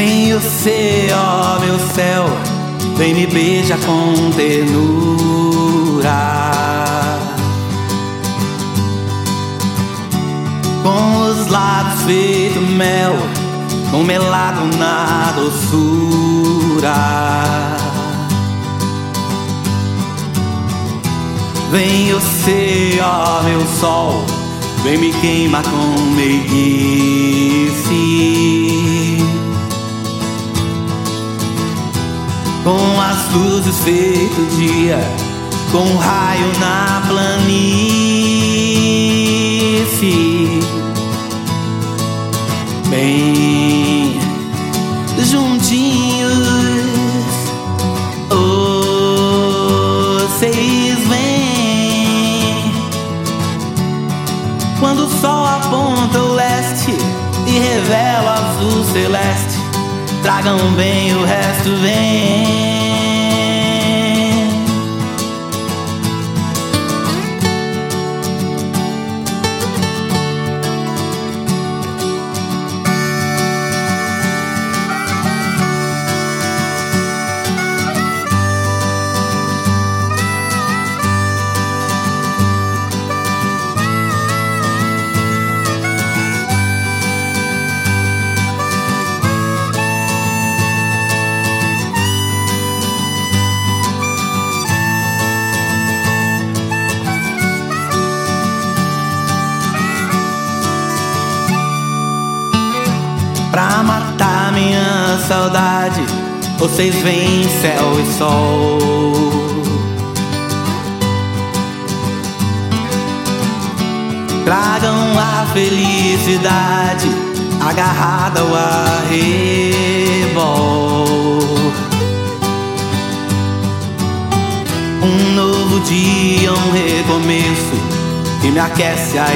Vem você, ó meu céu, vem me beija com ternura, com os lábios feito mel, com melado na doçura. Vem você, ó meu sol, vem me queima com meiguice, com as luzes feito dia, com um raio na planície. Bem juntinhos, vocês vêm. Quando o sol aponta o leste e revela o azul celeste, tragam bem, o resto vem. Pra matar minha saudade, vocês vêm céu e sol. Tragam a felicidade agarrada ao arrebol. Um novo dia, um recomeço que me aquece a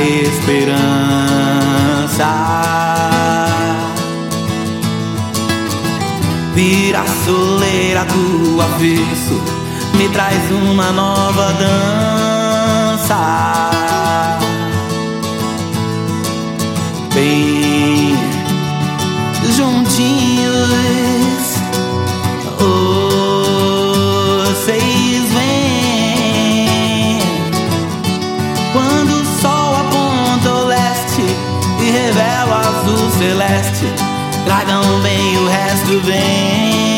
esperança. Vira a soleira do avesso, me traz uma nova dança. Bem juntinhos, vocês vêm. Quando o sol aponta o leste e revela o azul celeste, tragam bem, o resto vem.